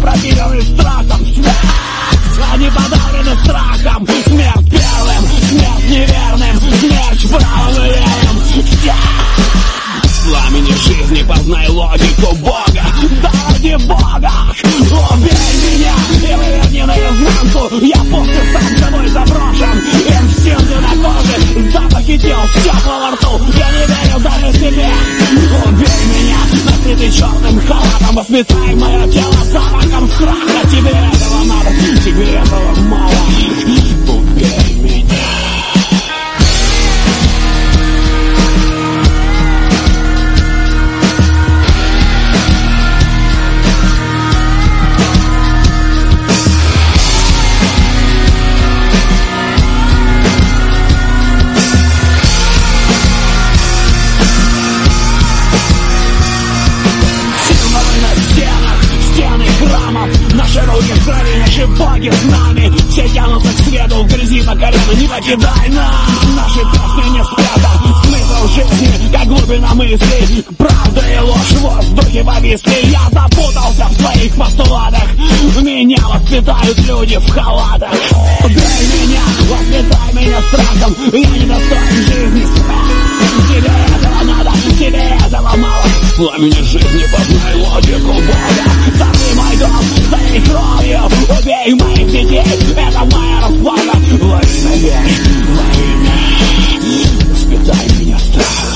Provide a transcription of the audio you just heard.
пропитаны страхом. Они подавлены страхом. Смерть первым, смерть неверным, смерть правым и левым. Пламени жизни, познай логику Бога. Да ради Бога, убей меня и выверни наизнанку. Я после сам собой заброшен. Инстинкты на коже, запахи тел, стекла во рту. Я не верю даже себе. Убей меня, накрытый черным халатом. Воспитай мое тело запахом страха. Тебе этого надо, тебе этого мало. Убей меня. Наши руки в крови, наши боги с нами. Все тянутся к свету, в грязи по колено. Не покидай нас, наши песни не спета. Смысл жизни, как глубина мыслей. Правда и ложь в воздухе повисли. Я запутался в своих постулатах. Меня воспитают люди в халатах. Убей меня, воспитай меня страхом. Я не достоин жизни. Тебе этого надо, тебе этого мало. В пламени жизни познай логику Бога. Забей мой дом своей кровью. Убей моих детей, это моя расплата. Во имя верь, во имя воспитай меня страхом.